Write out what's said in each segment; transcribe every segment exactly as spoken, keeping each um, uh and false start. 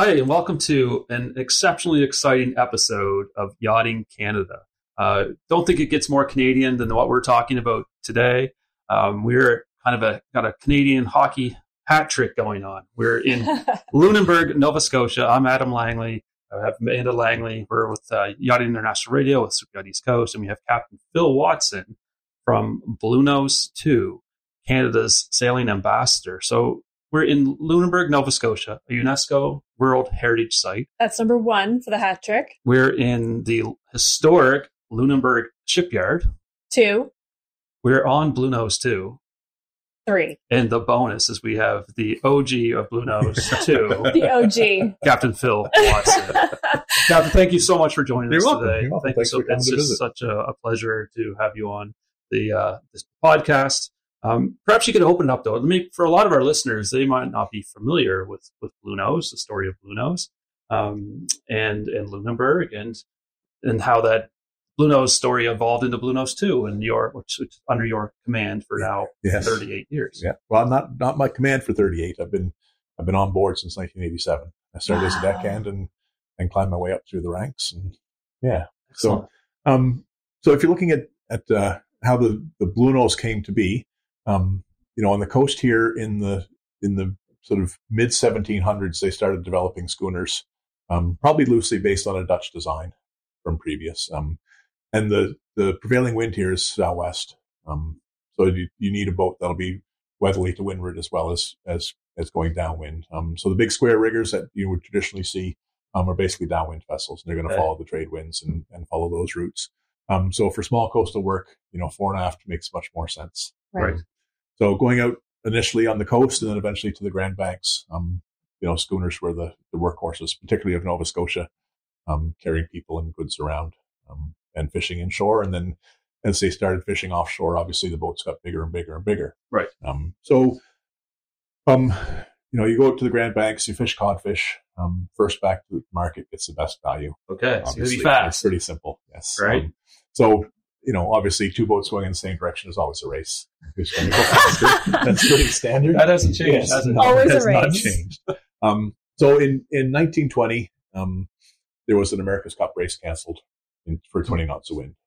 Hi, and welcome to an exceptionally exciting episode of Yachting Canada. Uh, don't think it gets more Canadian than what we're talking about today. Um, we're kind of a got a Canadian hockey hat trick going on. We're in Lunenburg, Nova Scotia. I'm Adam Langley. I have Amanda Langley. We're with uh, Yachting International Radio with Super Yacht East Coast, and we have Captain Phil Watson from Bluenose two, Canada's sailing ambassador. So we're in Lunenburg, Nova Scotia, a UNESCO World Heritage Site. That's number one for the hat trick. We're in the historic Lunenburg Shipyard. Two. We're on Bluenose two. Three. And the bonus is we have the O G of Bluenose two. The O G. Captain Phil Watson. Captain, thank you so much for joining You're us welcome. today. You're welcome. Thank Thanks you so for coming It's to just visit. such a, a pleasure to have you on the uh, this podcast. Um, perhaps you could open it up, though. Let me, for a lot of our listeners, they might not be familiar with, with Bluenose, the story of Bluenose, um, and, and Lunenburg, and and how that Bluenose story evolved into Bluenose two, and your, which is under your command for now Yes. thirty-eight years. Yeah. Well, not not my command for thirty-eight. I've been I've been on board since nineteen eighty-seven. I started as a Wow. deckhand and and climbed my way up through the ranks. And yeah. Excellent. So um so if you're looking at at uh, how the the Bluenose came to be, um you know, on the coast here in the in the sort of mid seventeen hundreds, they started developing schooners, um probably loosely based on a Dutch design from previous. Um and the the prevailing wind here is southwest. Um so you, you need a boat that'll be weatherly to windward as well as as as going downwind. Um, so the big square riggers that you would traditionally see um, are basically downwind vessels, and they're going to Okay. follow the trade winds and, and follow those routes. Um, so for small coastal work, you know, fore and aft makes much more sense. Right. So going out initially on the coast and then eventually to the Grand Banks, um, you know, schooners were the, the workhorses, particularly of Nova Scotia, um, carrying people and goods around, um, and fishing inshore. And then as they started fishing offshore, obviously the boats got bigger and bigger and bigger. Right. Um, so, um, you know, you go out to the Grand Banks, you fish codfish. Um, first back to the market gets the best value. Okay, so it's going to Obviously, be fast. It's pretty simple. Yes. Right. Um, so, you know, obviously two boats going in the same direction is always a race. Who's going to go faster? That's pretty standard. That hasn't changed, Yes, has it? no, Always it a has not race. changed. Um, so in, in nineteen twenty, um, there was an America's Cup race canceled in, for twenty knots of wind.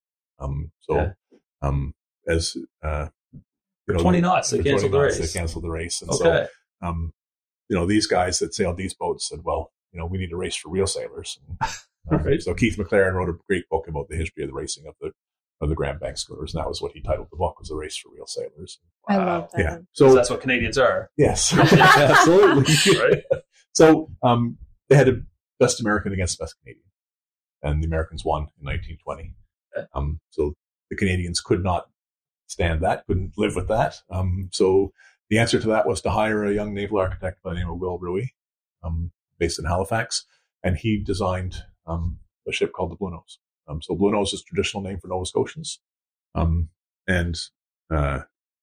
Um, so, Okay. um, as, uh, you know, twenty knots, they for canceled the twenty knots, race. They canceled the race. And Okay. so, um, you know, these guys that sailed these boats said, well, you know, we need a race for real sailors. And, um, Right. So Keith McLaren wrote a great book about the history of the racing of the, of the Grand Bank schooners. And that was what he titled the book, was A Race for Real Sailors. I Wow. love that. Yeah. So So that's what Canadians are. yes, absolutely. Right. So, um, they had a best American against best Canadian, and the Americans won in nineteen twenty. Okay. Um, so the Canadians could not stand that, couldn't live with that. Um, so the answer to that was to hire a young naval architect by the name of Will Ruey, um, based in Halifax, and he designed um, a ship called the Bluenose. Um, so Bluenose is a traditional name for Nova Scotians, um, and uh,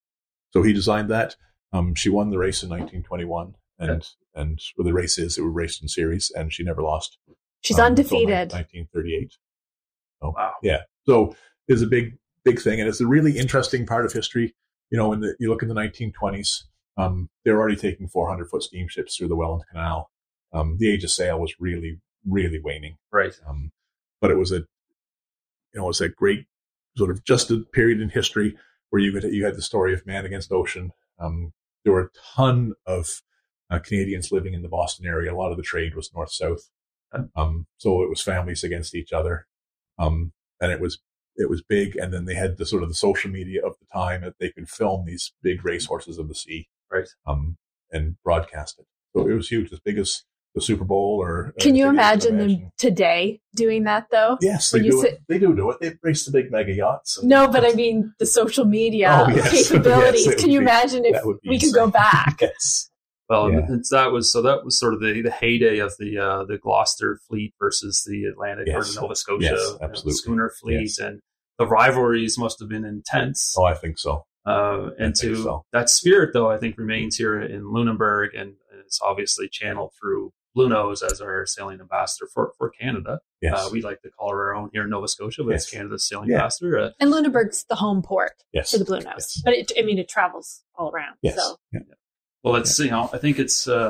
so he designed that. Um, she won the race in nineteen twenty-one, and Okay. and well, the race is it was raced in series, and she never lost. She's um, until undefeated. nineteen thirty-eight. So, Wow. yeah. So it's a big, big thing. And it's a really interesting part of history. You know, when the, you look in the nineteen twenties, um, they were already taking four hundred foot steamships through the Welland Canal. Um, the age of sail was really, really waning. Right. Um, but it was a, you know, it was a great sort of just a period in history where you had, you had the story of man against ocean. Um, there were a ton of uh, Canadians living in the Boston area. A lot of the trade was north-south. Um, so it was families against each other. Um, and it was, it was big. And then they had the sort of the social media of the time that they could film these big racehorses of the sea, Right. um, and broadcast it. So it was huge, as big as the Super Bowl or. Can you anything imagine could them today doing that, though? Yes, they When you do sit- it. They do do it. They race the big mega yachts. and- No, but I mean the social media Oh, yes. capabilities. Yes, it Can you would be- imagine if that would be we could go insane. back? Yes. Well, Yeah. it's, that was so that was sort of the, the heyday of the uh, the Gloucester fleet versus the Atlantic or Yes. the Nova Scotia Yes, you know, absolutely. schooner fleet, Yes. and the rivalries must have been intense. Oh, I think so. Uh, and I think to so. that spirit, though, I think remains here in Lunenburg, and it's obviously channeled through Bluenose as our sailing ambassador for, for Canada. Yes. Uh, we like to call her our own here in Nova Scotia, but it's Yes. Canada's sailing Yeah. ambassador. Uh, And Lunenburg's the home port yes. for the Bluenose, Yes. but it, I mean, it travels all around. Yes. So Yeah. well, it's you know, I think it's uh,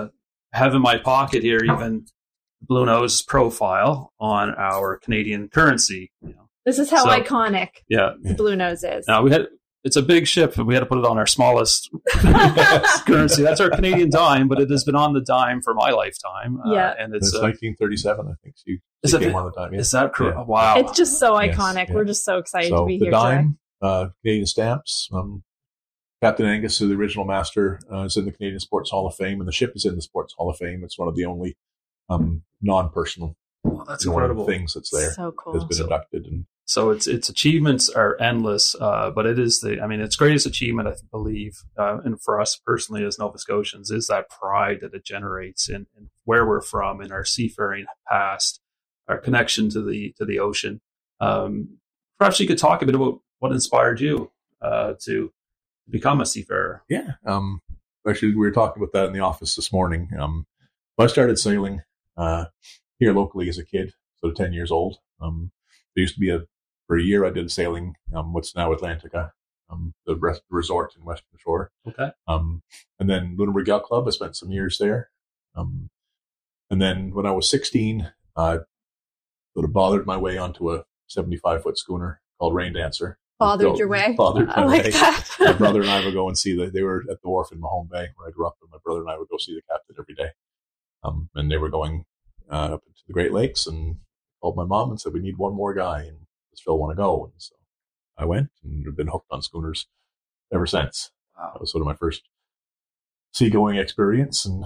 have in my pocket here even Bluenose profile on our Canadian currency. You know. This is how So- iconic Yeah. the Bluenose is. Now we had it's a big ship, and we had to put it on our smallest currency. That's our Canadian dime, but it has been on the dime for my lifetime. Yeah. uh, and It's it's uh, nineteen thirty-seven, I think. She, Is she it- came on the time. Yeah. is that correct? Yeah. Wow. It's just so Yes, iconic. yeah. We're just so excited So to be the here today. dime, uh, Canadian stamps. Um, Captain Angus, the original master, uh, is in the Canadian Sports Hall of Fame, and the ship is in the Sports Hall of Fame. It's one of the only um, non-personal Wow, that's you know, incredible. things that's there. So Has cool. been So- inducted, and So its its achievements are endless, uh, but it is the I mean its greatest achievement, I believe, uh, and for us personally as Nova Scotians, is that pride that it generates in, in where we're from, in our seafaring past, our connection to the to the ocean. Um, perhaps you could talk a bit about what inspired you uh, to become a seafarer. yeah. Um, actually, we were talking about that in the office this morning. Um, I started sailing uh, here locally as a kid, so ten years old. Um, there used to be a for a year I did sailing. Um, what's now Atlantica, um, the rest, resort in Western Shore. Okay. Um, and then Lunenburg Yacht Club, I spent some years there. Um, and then when I was sixteen, I sort of bothered my way onto a seventy-five foot schooner called Rain Dancer. Bothered So- your way. Bothered I my like way. that. My brother and I would go and see the, they were at the wharf in Mahone Bay where I grew up, and my brother and I would go see the captain every day. Um, and they were going uh, up into the Great Lakes, and called my mom and said, we need one more guy, and does Phil want to go? And so I went, and have been hooked on schooners ever since. Wow. That was sort of my first seagoing experience. And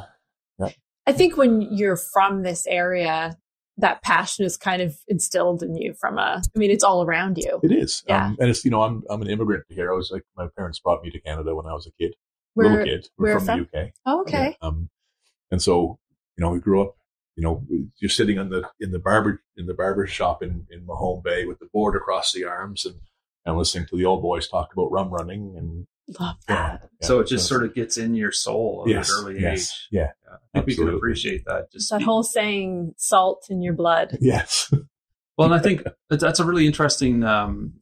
I think when you're from this area, that passion is kind of instilled in you from a, I mean, it's all around you. it is. Yeah. Um, and it's, you know, I'm, I'm an immigrant here. I was like, my parents brought me to Canada when I was a kid, Where, little kid. We're where from, from? the U K. Oh, okay. Yeah. Um, and so, you know, we grew up, you know, you're sitting in the, in the barber, in the barber shop in, in Mahone Bay with the board across the arms, and, and listening to the old boys talk about rum running, and Love yeah, that. yeah. So it just sort of gets in your soul at yes, an early yes, age. yeah, Yeah, I think we absolutely. can appreciate that. Just That be- whole saying, salt in your blood. yes, Well, and I think that that's a really interesting um,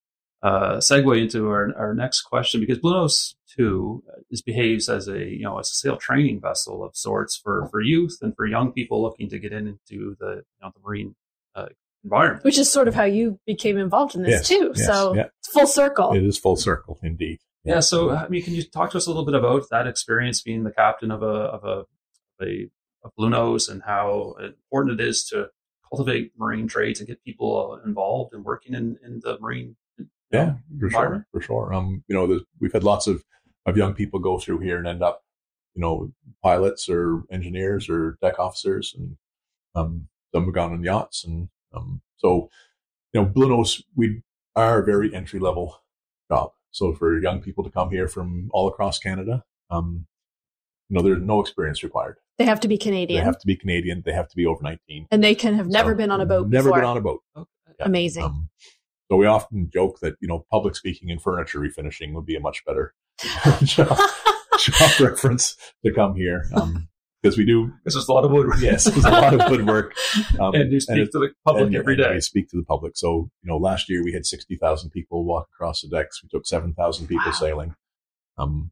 uh, segue into our, our next question, because Bluenose two is behaves as a you know as a sail training vessel of sorts for, for youth and for young people looking to get into the you know the marine uh, environment. Which is sort of how you became involved in this Yes, too. yes, so yeah. it's full circle. it is full circle indeed. Yeah. So, I mean, can you talk to us a little bit about that experience being the captain of a of a a, a Bluenose, and how important it is to cultivate marine trades and get people involved and working in, in the marine Yeah, for environment? sure, for sure. Um, you know, the, we've had lots of, of young people go through here and end up, you know, pilots or engineers or deck officers, and um, some have gone on yachts, and um, so, you know, Bluenose, we are a very entry level job. So for young people to come here from all across Canada, um, you know, there's no experience required. They have to be They Canadian. have to be Canadian. They have to be over nineteen. and they can have never So, been on a boat Never before. been on a boat. Okay. Yeah. Amazing. Um, so we often joke that, you know, public speaking and furniture refinishing would be a much better job, job reference to come here. Um, because we do, Because there's a lot of wood. yes, there's a lot of woodwork. Um, and you speak it- to the public and- every and day. we speak to the public. So, you know, last year we had sixty thousand people walk across the decks. We took seven thousand people Wow. sailing. Um,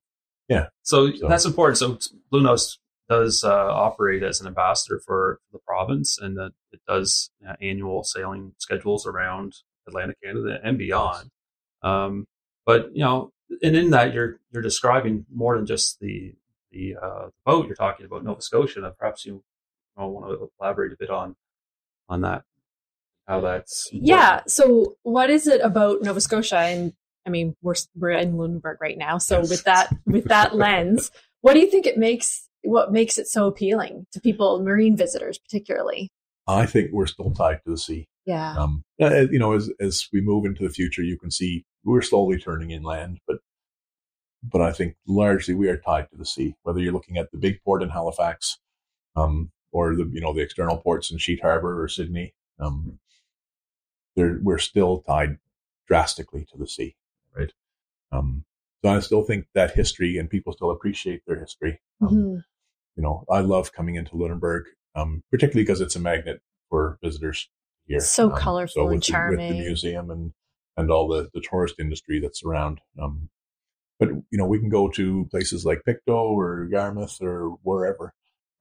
So, So- that's important. So Bluenose does uh, operate as an ambassador for the province, and that it does uh, annual sailing schedules around Atlantic Canada and beyond. Um, but you know, and in that you're you're describing more than just the the uh, boat. You're talking about Nova Scotia. And perhaps you, you know, want to elaborate a bit on on that, how that's Yeah. So what is it about Nova Scotia? And I mean, we're we're in Lunenburg right now. So Yes. with that with that lens, what do you think it makes? What makes it so appealing to people, marine visitors particularly? I think we're still tied to the sea. Yeah. Um, uh, you know, as as we move into the future, you can see we're slowly turning inland, but but I think largely we are tied to the sea. Whether you're looking at the big port in Halifax, um, or the you know the external ports in Sheet Harbour or Sydney, um, there we're still tied drastically to the sea, right? Um, so I still think that history, and people still appreciate their history. Um, Mhm. You know, I love coming into Lunenburg, um, particularly because it's a magnet for visitors here. So Um, colorful and with the, with charming. the museum and, and all the, the tourist industry that's around. Um, but, you know, we can go to places like Pictou or Yarmouth or wherever.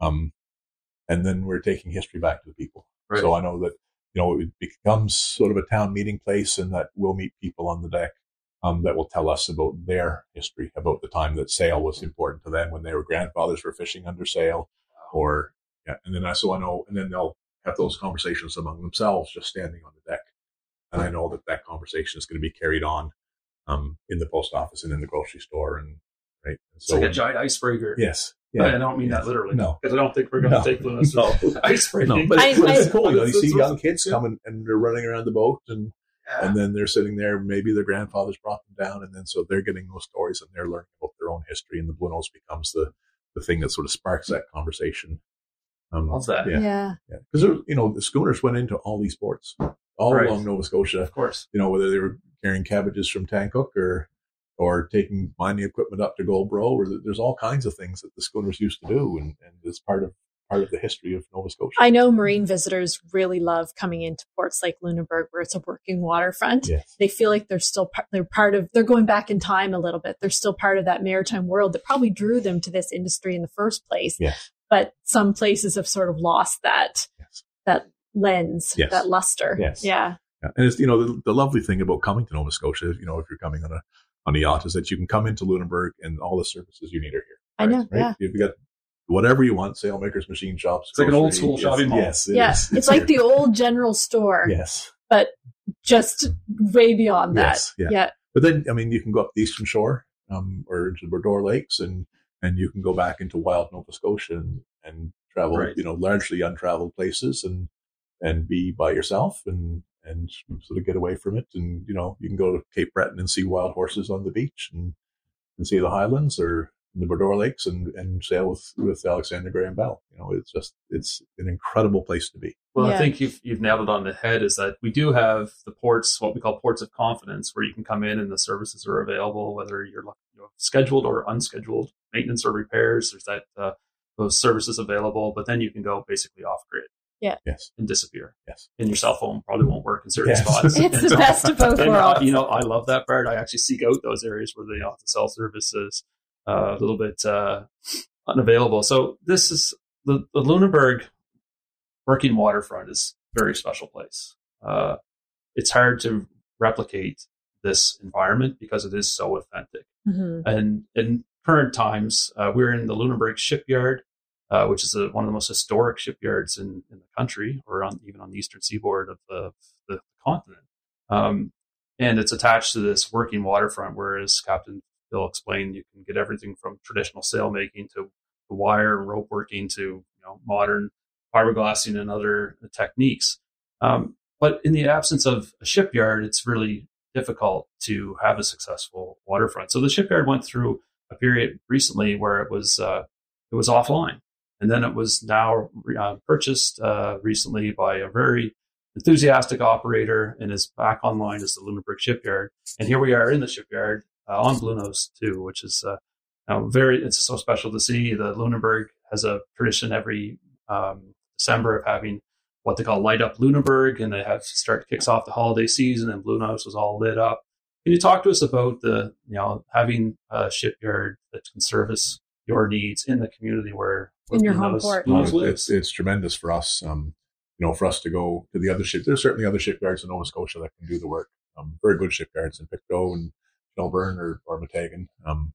Um, and then we're taking history back to the people. Right. So I know that, you know, it becomes sort of a town meeting place, and that we'll meet people on the deck um, that will tell us about their history, about the time that sail was important to them when their grandfathers were fishing under sail, or, yeah. And then I, so I know, and then they'll have those conversations among themselves, just standing on the deck. And I know that that conversation is going to be carried on um, in the post office and in the grocery store. And right. And so, it's like a giant icebreaker. Yes. Yeah. I don't mean yes. that literally. No. Because I don't think we're going to no. take Bluenose no. icebreaking. No, but, I, it's, but I, it's cool. You know, you see it's, young kids coming and they're running around the boat, and yeah. and then they're sitting there. Maybe their grandfathers brought them down, and then so they're getting those stories and they're learning about their own history, and the Bluenose becomes the, the thing that sort of sparks that conversation. Um, Love that. Yeah. Yeah. Because, yeah. you know, the schooners went into all these ports all right. along Nova Scotia. Of course. You know, whether they were carrying cabbages from Tancook or or taking mining equipment up to Goldboro, or there's all kinds of things that the schooners used to do, and, and it's part of part of the history of Nova Scotia. I know marine visitors really love coming into ports like Lunenburg, where it's a working waterfront. Yes. They feel like they're still part, they're part of, they're going back in time a little bit. They're still part of that maritime world that probably drew them to this industry in the first place. Yes. But some places have sort of lost that, yes. that lens, yes. that luster. Yes. Yeah. yeah. And it's, you know, the, the lovely thing about coming to Nova Scotia, you know, if you're coming on a, on a yacht, is that you can come into Lunenburg and all the services you need are here. I know. Right? Yeah. You've got whatever you want, sailmakers, machine shops. It's like an old school yes, shopping mall. Yes. It yeah. is. It's like the old general store. Yes. But just way beyond that. Yes. Yeah. yeah. But then, I mean, you can go up the Eastern Shore, um, or into the Bordor Lakes, and, and you can go back into wild Nova Scotia and, and travel, right. you know, largely untraveled places, and, and be by yourself and, and sort of get away from it. And, you know, you can go to Cape Breton and see wild horses on the beach, and, and see the Highlands or the Bordor Lakes, and, and sail with, with Alexander Graham Bell. You know, it's just, it's an incredible place to be. Well, yeah. I think you've, you've nailed it on the head, is that we do have the ports, what we call ports of confidence, where you can come in and the services are available, whether you're you know, scheduled or unscheduled maintenance or repairs. There's that, uh, those services available, but then you can go basically off grid. Yeah. Yes. And disappear. Yes. And your cell phone probably won't work in certain yes. spots. It's and the best of both and, worlds. Uh, you know, I love that part. I actually seek out those areas where the, you know, the cell service is uh, a little bit uh, unavailable. So this is the, the Lunenburg working waterfront is a very special place. Uh, it's hard to replicate this environment because it is so authentic. Mm-hmm. And in current times, uh, we're in the Lunenburg shipyard, uh, which is a, one of the most historic shipyards in, in the country, or on, even on the eastern seaboard of the, the continent. Um, and it's attached to this working waterfront, where, as Captain Phil explained, you can get everything from traditional sail making to the wire and rope working to you know modern fiberglassing and other techniques. Um, but in the absence of a shipyard, it's really difficult to have a successful waterfront. So the shipyard went through a period recently where it was uh, it was offline, and then it was now uh, purchased uh, recently by a very enthusiastic operator, and is back online as the Lunenburg shipyard. And here we are in the shipyard uh, on Bluenose too, which is uh, now very it's so special to see. The Lunenburg has a tradition every um, December of having what they call Light Up Lunenburg, and they have start kicks off the holiday season, and Bluenose was all lit up. Can you talk to us about the, you know, having a shipyard that can service your needs in the community where, where in your Bluenose, home port? Bluenose Well, lives? it's, it's tremendous for us. Um, you know, for us to go to the other ship. There's certainly other shipyards in Nova Scotia that can do the work. Um, very good shipyards in Pictou and Shelburne or, or Meteghan. Um,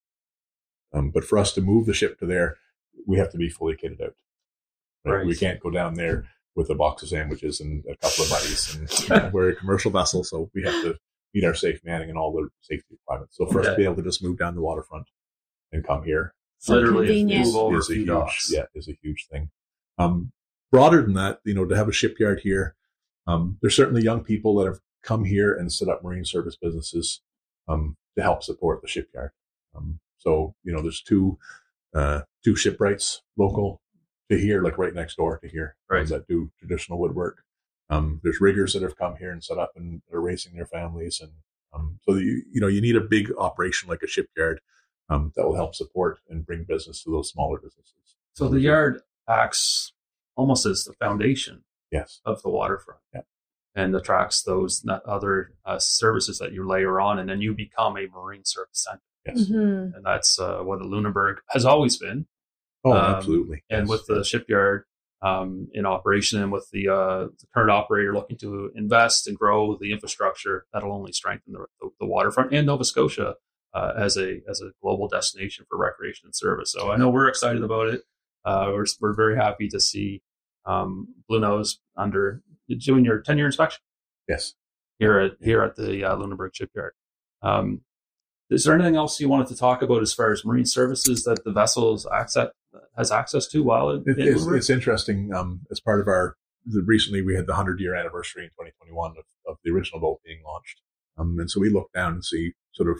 um, but for us to move the ship to there, we have to be fully kitted out. Right? Right. We can't go down there with a box of sandwiches and a couple of buddies. And uh, we're a commercial vessel, so we have to meet our safe manning and all the safety requirements. So for us Okay. to be able to just move down the waterfront and come here, So Literally convenient. move over is a a few huge, docks. yeah, is a huge thing. Um, broader than that, you know, to have a shipyard here, um, there's certainly young people that have come here and set up marine service businesses um, to help support the shipyard. Um, so, you know, there's two uh, two shipwrights local to here, like right next door to here, Right. that do traditional woodwork. Um, there's riggers that have come here and set up and are raising their families, and um, so you you know you need a big operation like a shipyard um, that will help support and bring business to those smaller businesses. So the yard acts almost as the foundation Yes. of the waterfront, Yeah. and attracts those not other uh, services that you layer on, and then you become a marine service center. Yes. Mhm. And that's uh, what the Lunenburg has always been. Oh, Um, absolutely. And Yes. with the shipyard um, in operation, and with the, uh, the current operator looking to invest and grow the infrastructure, that'll only strengthen the, the, the waterfront and Nova Scotia uh, as a as a global destination for recreation and service. So I know we're excited about it. Uh, we're we're very happy to see um, Bluenose under doing your ten year inspection. Yes. Here at here at the uh, Lunenburg Shipyard. Um, is there anything else you wanted to talk about as far as marine services that the vessel has access, has access to while in, It, in it's, Lunenburg? it's interesting. Um, as part of our the, recently, we had the hundred year anniversary in twenty twenty-one of, of the original boat being launched, um, and so we look down and see sort of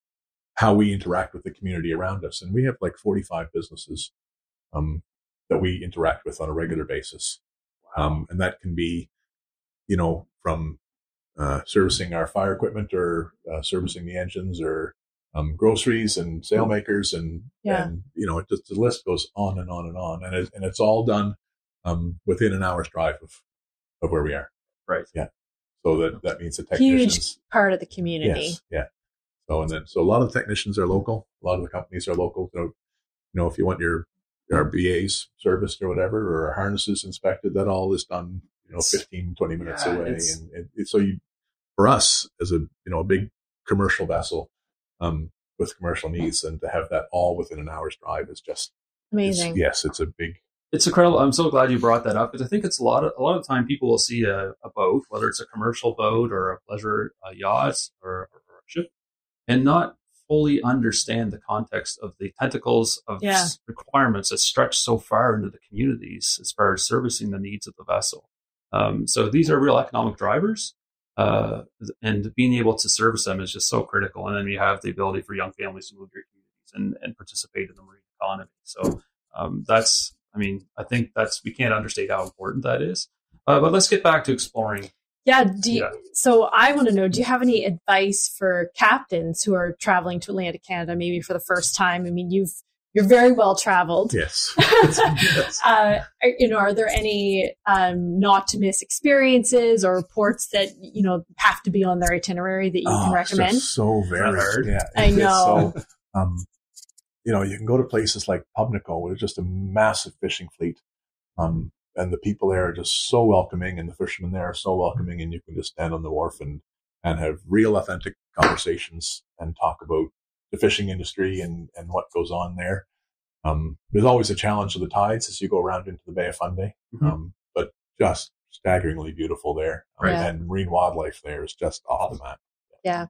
how we interact with the community around us, and we have like forty-five businesses um, that we interact with on a regular basis, um, and that can be, you know, from uh, servicing our fire equipment or uh, servicing the engines or um, groceries and sailmakers and, Yeah. and, you know, it just, the list goes on and on and on. And it, and it's all done um, within an hour's drive of, of where we are. Right. Yeah. So that, that means the Huge technicians. part of the community. Yes. Yeah. So, and then, so a lot of the technicians are local. A lot of the companies are local. So, you know, if you want your, our B As serviced or whatever, or our harnesses inspected, that all is done, you know, fifteen, twenty minutes Yeah, away. it's- And it, it, so you, for us as a, you know, a big commercial vessel, um, with commercial needs, and to have that all within an hour's drive is just, Amazing. it's, yes, it's a big, It's incredible. I'm so glad you brought that up because I think it's a lot of a lot of time people will see a, a boat, whether it's a commercial boat or a pleasure uh, yacht or, or a ship, and not fully understand the context of the tentacles of Yeah. s- requirements that stretch so far into the communities as far as servicing the needs of the vessel. Um, so these are real economic drivers, uh, and being able to service them is just so critical. And then you have the ability for young families to move to your communities and, and participate in the marine economy. So um, that's, I mean, I think that's, we can't understate how important that is. Uh, but let's get back to exploring. Yeah. Do you, Yeah. So I want to know, do you have any advice for captains who are traveling to Atlantic Canada, maybe for the first time? I mean, you've, you're very well traveled. yes. yes. Uh, are, you know, are there any um, not to miss experiences or ports that, you know, have to be on their itinerary that you Oh, can it's recommend? just so very hard. Yeah, I it's know. So, um, you know, you can go to places like Pubnico, where there's just a massive fishing fleet, um, and the people there are just so welcoming, and the fishermen there are so welcoming, and you can just stand on the wharf and and have real, authentic conversations and talk about the fishing industry and and what goes on there. Um, there's always a challenge of the tides as you go around into the Bay of Fundy, Mhm. um, but just staggeringly beautiful there, um, Right. and marine wildlife there is just off the map. Yeah.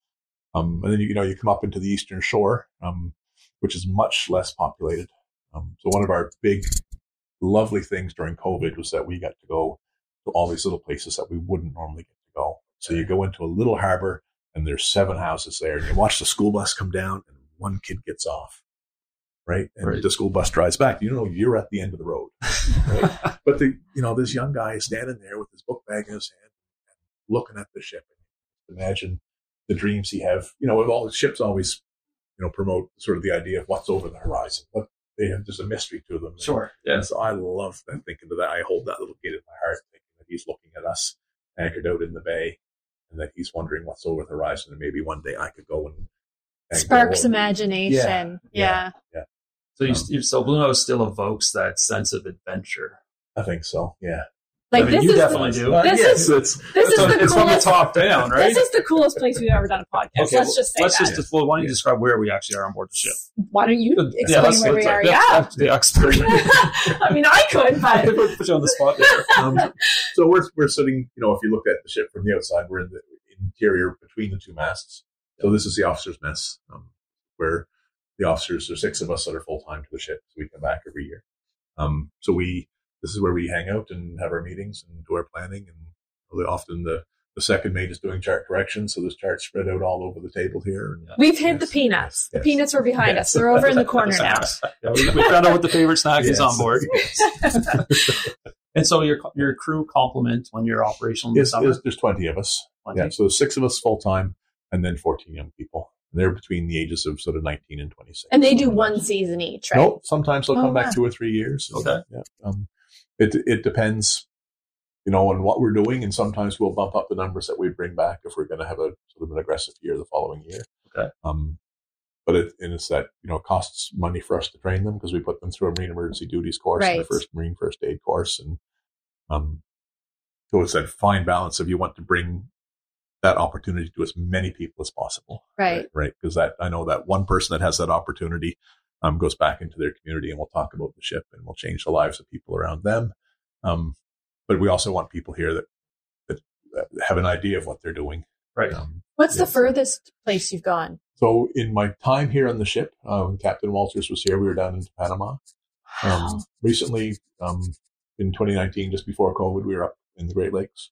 Um, and then, you know, you come up into the Eastern Shore, um, which is much less populated. Um, so one of our big, lovely things during COVID was that we got to go to all these little places that we wouldn't normally get to go. So you go into a little harbor and there's seven houses there, and you watch the school bus come down and one kid gets off, right? And Right. the school bus drives back. You know, you're at the end of the road, right? But the, you know, this young guy is standing there with his book bag in his hand and looking at the ship. Imagine the dreams he have. You know, with all the ships always, you know, promote sort of the idea of what's over the horizon. What they have, there's a mystery to them. Sure. And Yes. so I love that, thinking to that. I hold that little kid in my heart, thinking that he's looking at us anchored out in the bay, and that he's wondering what's over the horizon, and maybe one day I could go and, and Sparks go. imagination. Yeah. Yeah. So you, Um, you so Bluenose still evokes that sense of adventure. I think so. Yeah. Like I mean, this you is definitely the, do. Uh, This yes, is- it's, this is So the it's from the coolest. top down, right? This is the coolest place we've ever done a podcast. Okay, Let's just say let's that. just well, why don't you describe where we actually are on board the ship? Why don't you Yeah, explain let's- where we let's- are? that's- Yeah. that's the expert. I mean, I could, I but put you on the spot there. um, so we're we're sitting, you know, if you look at the ship from the outside, we're in the interior between the two masts. So this is the officers' mess, um, where the officers, there's six of us that are full time to the ship, so we come back every year. Um, so we this is where we hang out and have our meetings and do our planning, and really often the the second mate is doing chart corrections, so there's charts spread out all over the table here. And, we've hid the Yes, peanuts. The yes. peanuts were behind Yes. us. They're over in the corner now. Yeah, we, we found out what the favorite snack is Yes. on board. And so your your crew complement when you're operational in the Yes, summer. there's, there's twenty of us. twenty. Yeah, so six of us full time, and then fourteen young people. And they're between the ages of sort of nineteen and twenty-six. And they do one season each, right? Nope. Sometimes they'll Oh, come back wow. two or three years. Okay. Yeah. Um, it it depends, you know, on what we're doing, and sometimes we'll bump up the numbers that we bring back if we're going to have a sort of an aggressive year the following year. Okay. Um, but it, and it's that, you know, it costs money for us to train them because we put them through a Marine Emergency Duties course Right. and a first Marine First Aid course. And um, so it's that fine balance of you want to bring that opportunity to as many people as possible. Right. Right. Because that, I know that one person that has that opportunity um, goes back into their community, and we'll talk about the ship and we'll change the lives of people around them. Um, but we also want people here that, that, that have an idea of what they're doing. Right. Um, What's yeah, the furthest place you've gone? So in my time here on the ship, uh, when Captain Walters was here, we were down into Panama. Wow. Um, recently, um, in twenty nineteen, just before COVID, we were up in the Great Lakes.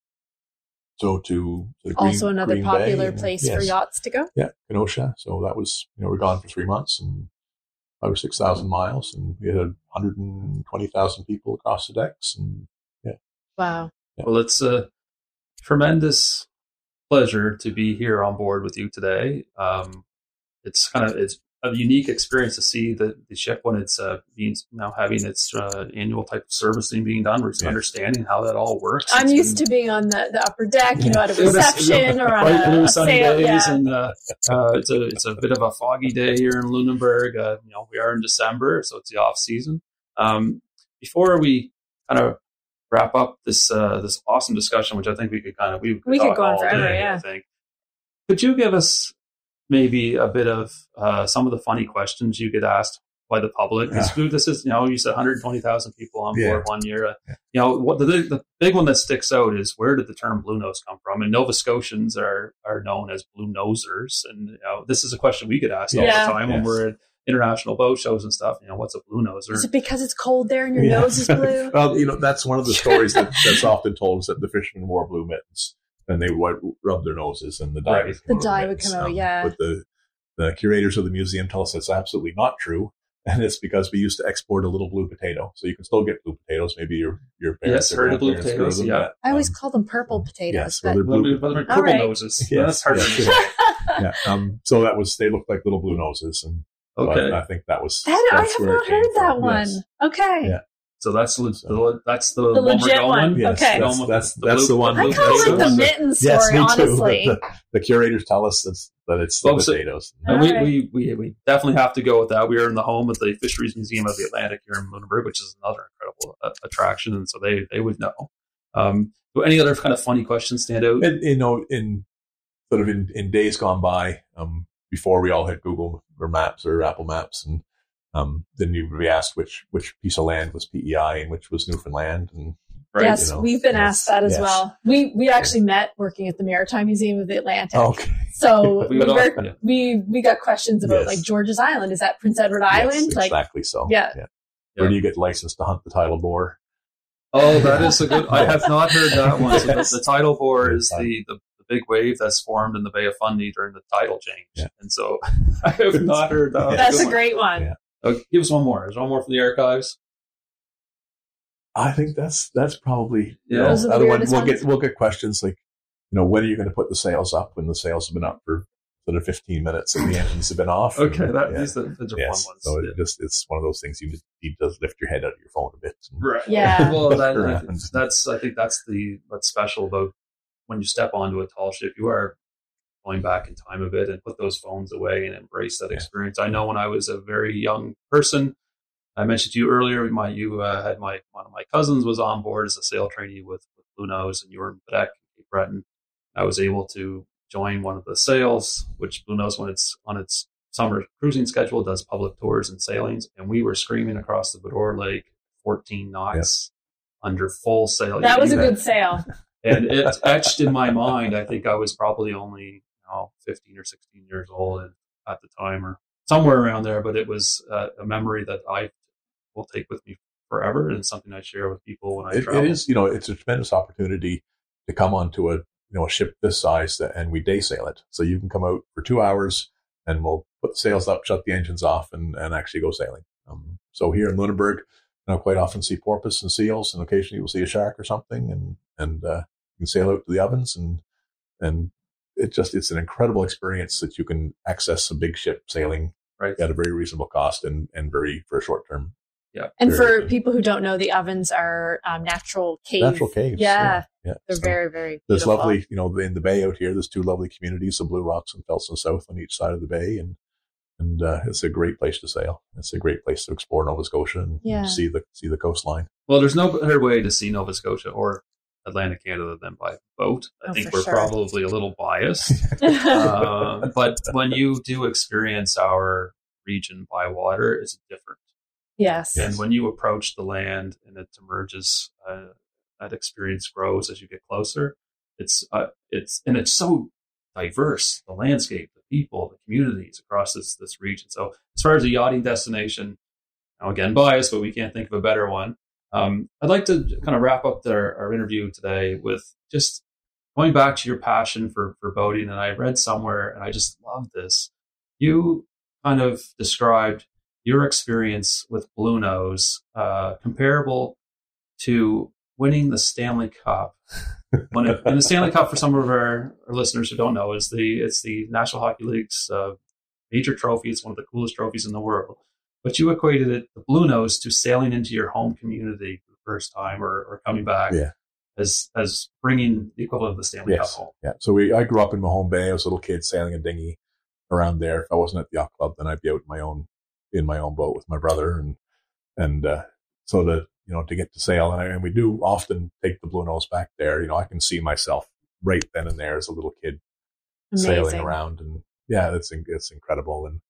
So to, to Green, Also another Green popular Bay, and, place yes, for yachts to go? Yeah, Kenosha. So that was, you know, we're gone for three months and five or six thousand miles, and we had one hundred twenty thousand people across the decks. And yeah. Wow. Yeah. Well, it's a tremendous pleasure to be here on board with you today. Um, it's kind of it's a unique experience to see the, the ship when it's uh, being now having its uh, annual type of servicing being done. We're just Yeah. understanding how that all works. I'm It's used been, to being on the, the upper deck, you know, at a It was, reception yeah, or on bright a, blue a sunny sail. days, Yeah. and uh, uh, it's a it's a bit of a foggy day here in Lunenburg. Uh, you know, we are in December, so it's the off season. Um, before we kind of wrap up this uh, this awesome discussion, which I think we could kind of we could, We could talk go on all forever, day, yeah. I think. Could you give us maybe a bit of uh, some of the funny questions you get asked by the public? Because Yeah. this is, you know, you said one hundred twenty thousand people on board Yeah. one year. Uh, Yeah. You know, what the the big one that sticks out is, where did the term blue nose come from? And Nova Scotians are are known as blue nosers, and you know, this is a question we get asked all Yeah. the time when Yes. we're at international boat shows and stuff. You know, what's a blue noser? Is it because it's cold there and your Yeah. nose is blue? Well, you know, that's one of the stories that, that's often told, is that the fishermen wore blue mittens and they would rub their noses and the dye Right. would The come out of dye would mittens. come out, Um, yeah. But the, the curators of the museum tell us that's absolutely not true. And it's because we used to export a little blue potato. So you can still get blue potatoes. Maybe your, your parents Yes, or heard of blue grandparents heard of potatoes, them, yeah. I always um, call them purple potatoes. yes, but well, they're Well, blue. but they're All purple right. noses. Yes, That's hard yes, to yes. say. yeah. Um, so that was, they looked like little blue noses. And so Okay. I, I think that was, that, I that's have where not it came heard that from. one. Yes. Okay. Yeah. So that's le- So- the, that's the, The one we're legit going. one. Yes, Okay. that's, that's, that's the one. I Blue kind of like the potatoes. mitten Yes, story, me too. honestly. The, the curators tell us that's, that it's the Well, so- potatoes. And we, All right. we, we, we definitely have to go with that. We are in the home of the Fisheries Museum of the Atlantic here in Lunenburg, which is another incredible uh, attraction, and so they, they would know. Um, but any other kind of funny questions stand out? And, you know, in sort of in, in days gone by, um, before we all had Google or Maps or Apple Maps, and um, then you'd be asked which which piece of land was P E I and which was Newfoundland, and Right? Yes, you know, we've been yes, asked that as yes. well. We we actually met working at the Maritime Museum of the Atlantic. Okay. So We we, would all- were, yeah. we we got questions about Yes. like George's Island. Is that Prince Edward Island? Yes, Like, exactly so. yeah. Yeah. Where do you get licensed to hunt the tidal boar? Oh, that is a good. I have not heard that one. So Yes. the, the tidal bore is Yes. the, the, the big wave that's formed in the Bay of Fundy during the tidal change, Yeah. and so I have not heard that. that's Good a one. great one. Yeah. Okay, give us one more. Is there one more from the archives? I think that's that's probably Yeah. you know, Those are the other one, weirdest we'll ones. get we'll get questions like, you know, when are you going to put the sails up when the sails have been up for sort of fifteen minutes and the engines have been off? Okay, And, that, yeah. these are, these are Yes. fun ones. So Yeah. it just it's one of those things you need to lift your head out of your phone a bit. And, Right. Yeah. Well, that, Around. that's I think that's the what's special about when you step onto a tall ship. You are going back in time a bit and put those phones away and embrace that Yeah. experience. I know when I was a very young person, I mentioned to you earlier, my you uh, had my one of my cousins was on board as a sail trainee with, with Blue Nose, and you were in Quebec, Cape Breton. I was able to join one of the sails, which Blue Nose, when it's on its summer cruising schedule, does public tours and sailings, and we were screaming across the Bador Lake, fourteen knots under full sail. That was a You- good sale. and it etched in my mind. I think I was probably only you know, fifteen or sixteen years old at the time, or somewhere around there. But it was uh, a memory that I will take with me forever, and something I share with people when I It, travel. it is, you know, it's a tremendous opportunity to come onto a, you know, a ship this size that, and we day sail it. So you can come out for two hours and we'll put the sails up, shut the engines off, and, and actually go sailing. Um, so here in Lunenburg, you know, quite often see porpoise and seals, and occasionally you'll see a shark or something, and, and, uh, you can sail out to the ovens, and, and it just, it's an incredible experience that you can access a big ship sailing right. at a very reasonable cost and, and very, for a short term. Yeah. And Very for good. people who don't know, the ovens are um, natural caves. Natural caves. Yeah, Yeah. they're So very, very There's beautiful. lovely, you know, in the bay out here, there's two lovely communities of Blue Rocks and Felsen South on each side of the bay. And, And uh, it's a great place to sail. It's a great place to explore Nova Scotia and Yeah. see the see the coastline. Well, there's no better way to see Nova Scotia or Atlantic Canada than by boat. I Oh, think for we're sure. probably a little biased. uh, but when you do experience our region by water, it's different. Yes. And when you approach the land and it emerges, uh, that experience grows as you get closer. It's uh, it's and it's so diverse, the landscape, the people, the communities across this this region. So as far as a yachting destination, now again biased, but we can't think of a better one. Um, I'd like to kind of wrap up our, our interview today with just going back to your passion for for boating. And I read somewhere, and I just love this. You kind of described your experience with Bluenose uh, comparable to winning the Stanley Cup. When it, and the Stanley Cup, for some of our, our listeners who don't know, is the it's the National Hockey League's uh, major trophy. It's one of the coolest trophies in the world. But you equated it, the Bluenose, to sailing into your home community for the first time, or, or coming back Yeah. as as bringing the equivalent of the Stanley Yes. Cup home. Yeah. So we, I grew up in Mahone Bay. I was a little kid sailing a dinghy around there. If I wasn't at the yacht club, then I'd be out in my own, in my own boat with my brother. And, and, uh, so to, you know, to get to sail, and, I, and we do often take the Bluenose back there. You know, I can see myself right then and there as a little kid sailing Amazing. around, and yeah, it's, it's incredible. And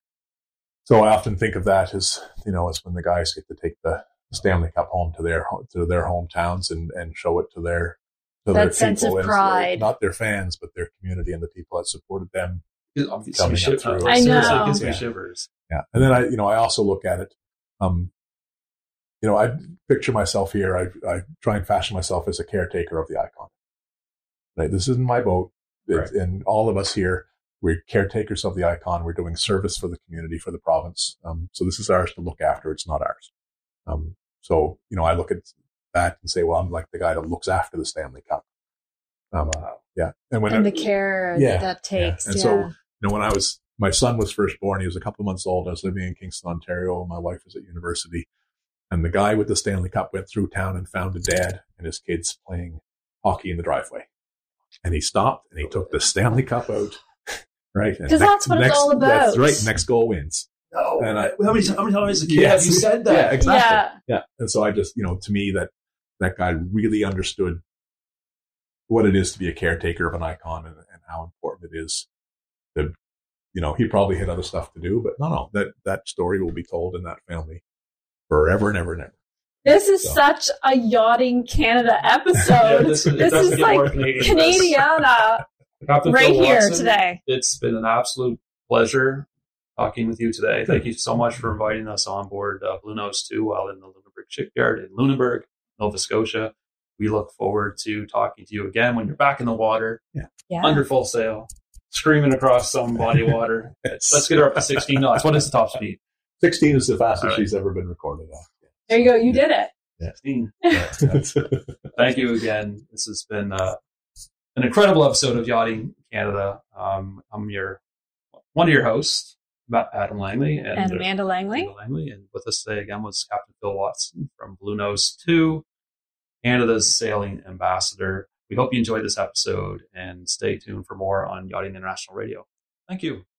so I often think of that as, you know, as when the guys get to take the Stanley Cup home to their, to their hometowns and, and show it to their, to That their sense people, of and pride. not their fans, but their community and the people that supported them. It gives Coming me up shivers. through. I Seriously, know. it gives me Yeah. shivers. Yeah. And then I, you know, I also look at it, um, you know, I picture myself here. I, I try and fashion myself as a caretaker of the icon. Right? This isn't my boat. It, Right. And all of us here, we're caretakers of the icon. We're doing service for the community, for the province. Um, so this is ours to look after. It's not ours. Um, so, you know, I look at that and say, well, I'm like the guy that looks after the Stanley Cup. Um, Wow. yeah. And when And I, the care Yeah, that yeah. takes. And Yeah. so, you know, when I was, my son was first born, he was a couple of months old. I was living in Kingston, Ontario. My wife was at university. And the guy with the Stanley Cup went through town and found a dad and his kids playing hockey in the driveway. And he stopped and he took the Stanley Cup out. Right. And 'Cause that's what it's all about. That's right. Next goal wins. No. And I- how many, how many times as a kid Yes. have you said that? Yeah, exactly. Yeah. Yeah. And so I just, you know, to me, that, that guy really understood what it is to be a caretaker of an icon, and, and how important it is to, you know, he probably had other stuff to do, but no, no, that, that story will be told in that family forever and ever and ever. This is So. such a Yachting Canada episode. Yeah, this is, it This doesn't is get more like Canadian than this. Canadiana Captain right Phil here Watson, today. It's been an absolute pleasure talking with you today. Thank you so much for inviting us on board uh, Bluenose two while in the Lunenburg shipyard in Lunenburg, Nova Scotia. We look forward to talking to you again when you're back in the water, Yeah. under full sail, screaming across some body of water. Let's get her up to sixteen knots. What is the top speed? sixteen is the fastest All right. she's ever been recorded at. There you go. You did it. sixteen. Yeah. Thank you again. This has been uh, an incredible episode of Yachting Canada. Um, I'm your one of your hosts, Matt Adam Langley, and, And Amanda Langley. Amanda Langley, and with us today again was Captain Phil Watson from Bluenose two, Canada's sailing ambassador. We hope you enjoyed this episode, and stay tuned for more on Yachting International Radio. Thank you.